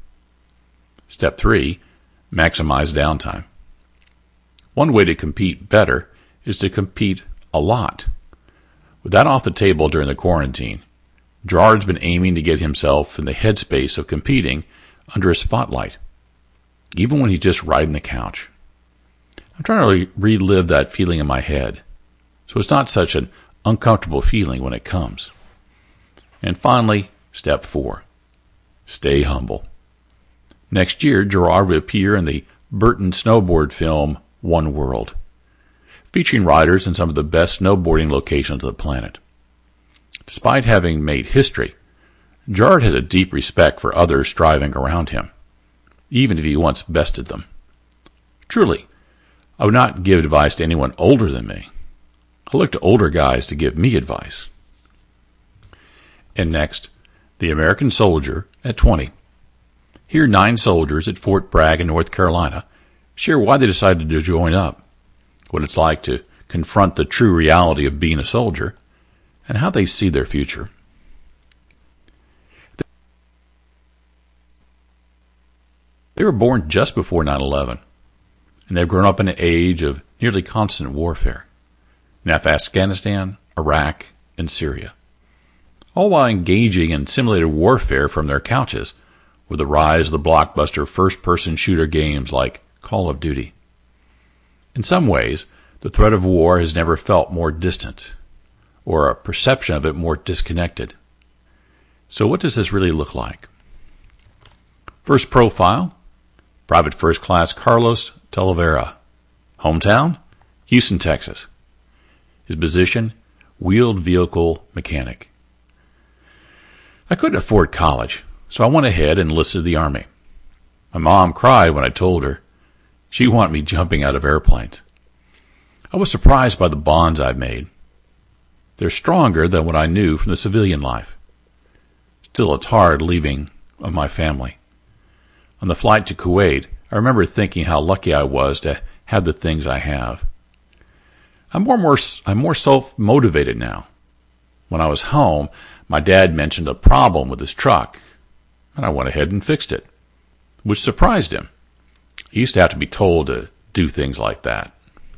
Step three, maximize downtime. One way to compete better is to compete a lot. With that off the table during the quarantine, Gerard's been aiming to get himself in the headspace of competing under a spotlight, even when he's just riding the couch. I'm trying to re- relive that feeling in my head, so it's not such an uncomfortable feeling when it comes. And finally, step four, stay humble. Next year, Gerard will appear in the Burton snowboard film One World, featuring riders in some of the best snowboarding locations of the planet. Despite having made history, Gerard has a deep respect for others striving around him, even if he once bested them. Truly, I would not give advice to anyone older than me. I look to older guys to give me advice. And next, the American soldier at twenty. Here, nine soldiers at Fort Bragg in North Carolina share why they decided to join up, what it's like to confront the true reality of being a soldier, and how they see their future. They were born just before nine eleven, and they've grown up in an age of nearly constant warfare in Afghanistan, Iraq, and Syria, all while engaging in simulated warfare from their couches with the rise of the blockbuster first-person shooter games like Call of Duty. In some ways, the threat of war has never felt more distant, or a perception of it more disconnected. So what does this really look like? First profile, Private First Class Carlos Talavera. Hometown, Houston, Texas. His position, wheeled vehicle mechanic. I couldn't afford college, so I went ahead and enlisted the Army. My mom cried when I told her. She wanted me jumping out of airplanes. I was surprised by the bonds I've made. They're stronger than what I knew from the civilian life. Still, it's hard leaving of my family. On the flight to Kuwait, I remember thinking how lucky I was to have the things I have. I'm more, more, I'm more self-motivated now. When I was home, my dad mentioned a problem with his truck, and I went ahead and fixed it, which surprised him. He used to have to be told to do things like that.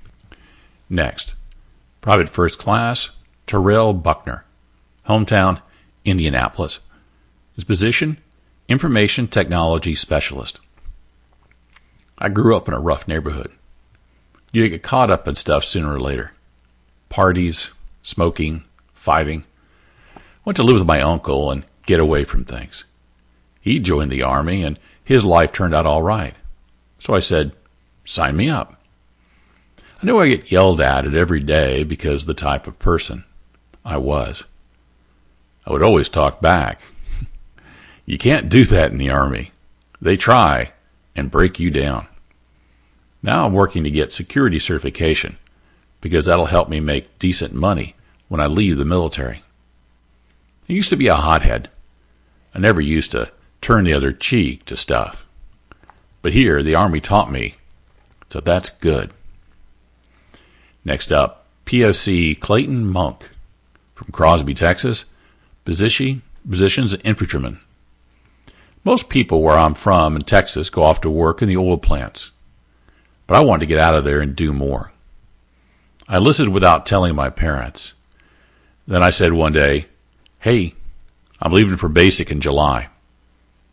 Next, Private First Class Terrell Buckner. Hometown, Indianapolis. His position, Information Technology Specialist. I grew up in a rough neighborhood. You get caught up in stuff sooner or later. Parties, smoking, fighting. Went to live with my uncle and get away from things. He joined the Army and his life turned out all right. So I said, sign me up. I knew I get yelled at it every day because of the type of person I was. I would always talk back. You can't do that in the Army. They try and break you down. Now I'm working to get security certification because that'll help me make decent money when I leave the military. I used to be a hothead. I never used to turn the other cheek to stuff. But here, the Army taught me, so that's good. Next up, P O C Clayton Monk from Crosby, Texas, position, positions infantryman. Most people where I'm from in Texas go off to work in the oil plants, but I wanted to get out of there and do more. I enlisted without telling my parents. Then I said one day, hey, I'm leaving for basic in July.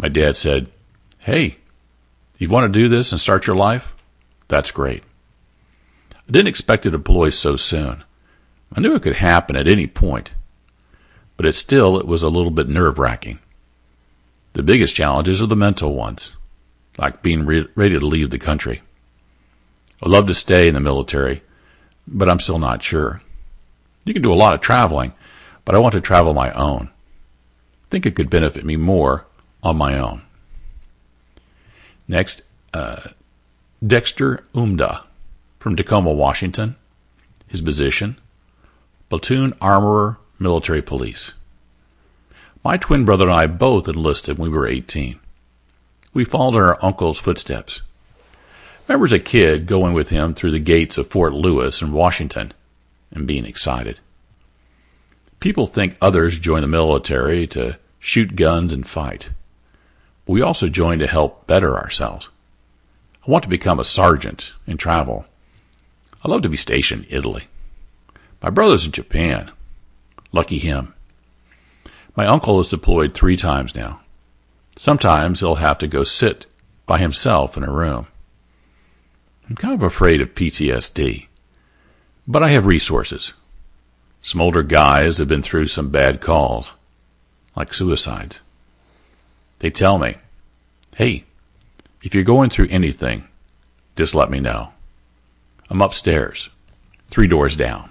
My dad said, "Hey, you want to do this and start your life? That's great." I didn't expect to deploy so soon. I knew it could happen at any point, but it still it was a little bit nerve-wracking. The biggest challenges are the mental ones, like being re- ready to leave the country. I'd love to stay in the military, but I'm still not sure. You can do a lot of traveling, but I want to travel my own. I think it could benefit me more on my own. Next, uh, Dexter Umda from Tacoma, Washington. His position, Platoon Armorer, Military Police. My twin brother and I both enlisted when we were eighteen. We followed in our uncle's footsteps. I remember as a kid going with him through the gates of Fort Lewis in Washington and being excited. People think others join the military to shoot guns and fight. But we also join to help better ourselves. I want to become a sergeant and travel. I love to be stationed in Italy. My brother's in Japan. Lucky him. My uncle is deployed three times now. Sometimes he'll have to go sit by himself in a room. I'm kind of afraid of P T S D, but I have resources. Some older guys have been through some bad calls, like suicides. They tell me, "Hey, if you're going through anything, just let me know. I'm upstairs, three doors down."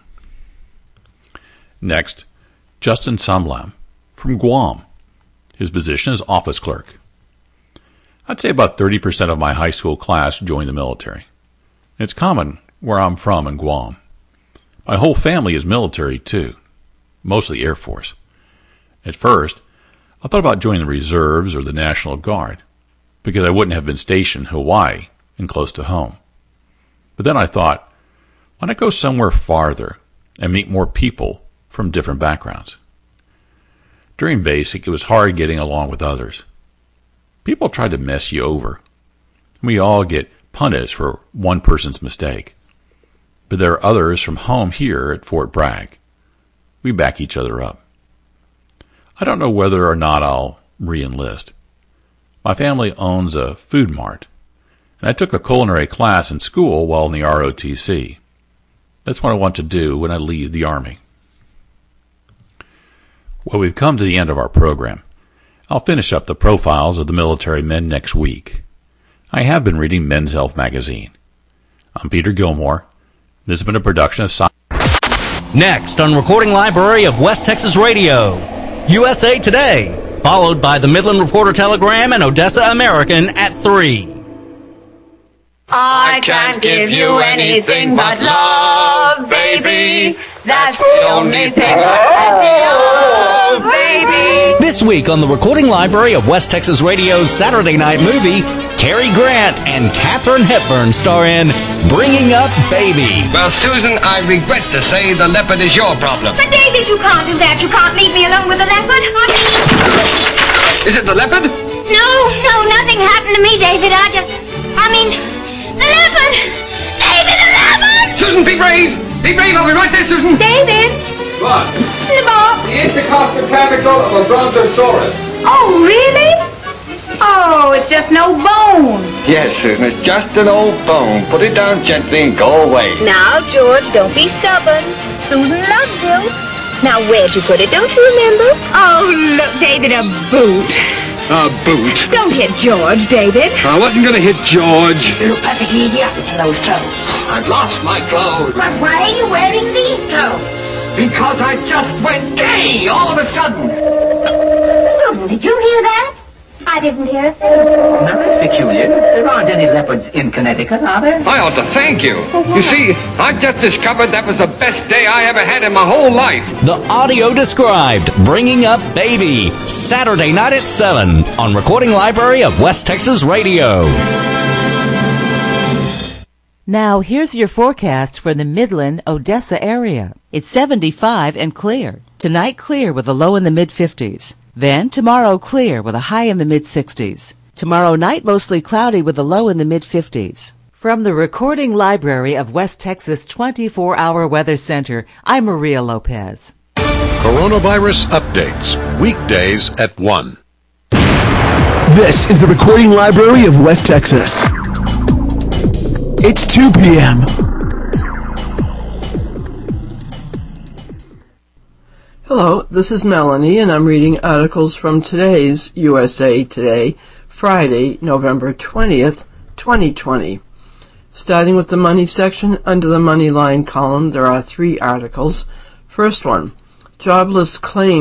Next, Justin Sumlam from Guam. His position is office clerk. I'd say about thirty percent of my high school class joined the military. It's common where I'm from in Guam. My whole family is military too, mostly Air Force. At first, I thought about joining the reserves or the National Guard because I wouldn't have been stationed in Hawaii and close to home. But then I thought, why not go somewhere farther and meet more people from different backgrounds? During basic, it was hard getting along with others. People try to mess you over. We all get punished for one person's mistake. But there are others from home here at Fort Bragg. We back each other up. I don't know whether or not I'll re-enlist. My family owns a food mart, and I took a culinary class in school while in the R O T C. That's what I want to do when I leave the Army. Well, we've come to the end of our program. I'll finish up the profiles of the military men next week. I have been reading Men's Health magazine. I'm Peter Gilmore. This has been a production of Science. Next on Recording Library of West Texas Radio, U S A Today, followed by the Midland Reporter Telegram and Odessa American at three. I can't give you anything but love, baby. That's the only thing I feel, baby. This week on the Recording Library of West Texas Radio's Saturday night movie, Cary Grant and Katharine Hepburn star in Bringing Up Baby. Well, Susan, I regret to say the leopard is your problem. But David, you can't do that. You can't leave me alone with the leopard. Is it the leopard? No, no, nothing happened to me, David. I just, I mean, the leopard. David, the leopard. Susan, be brave. Be brave. I'll be right there, Susan. David. What? The box. The intercostoclavicle of a brontosaurus. Oh, really? Oh, it's just no bone. Yes, Susan, it's just an old bone. Put it down gently and go away. Now, George, don't be stubborn. Susan loves you. Now, where'd you put it? Don't you remember? Oh, look, David, a boot. A boot. Don't hit George, David. I wasn't going to hit George. You look perfectly idiotic in those clothes. I've lost my clothes. But why are you wearing these clothes? Because I just went gay all of a sudden. Susan, did you hear that? I didn't hear it. Now, that's peculiar. There aren't any leopards in Connecticut, are there? I ought to thank you. You see, I've just discovered that was the best day I ever had in my whole life. The audio described Bringing Up Baby, Saturday night at seven on Recording Library of West Texas Radio. Now, here's your forecast for the Midland, Odessa area. It's seventy-five and clear. Tonight, clear with a low in the mid-fifties. Then, tomorrow, clear with a high in the mid-sixties. Tomorrow night, mostly cloudy with a low in the mid-fifties. From the Recording Library of West Texas twenty-four hour Weather Center, I'm Maria Lopez. Coronavirus updates, weekdays at one. This is the Recording Library of West Texas. It's two p.m. Hello, this is Melanie, and I'm reading articles from today's U S A Today, Friday, November twentieth, twenty twenty. Starting with the money section, under the money line column, there are three articles. First one, jobless claims